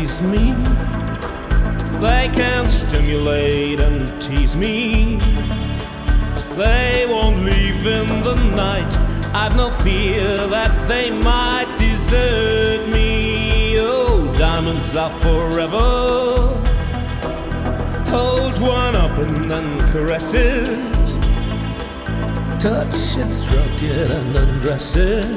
please me. They can stimulate and tease me. They won't leave in the night. I've no fear that they might desert me. Oh, diamonds are forever. Hold one up and then caress it. Touch it, stroke it and undress it.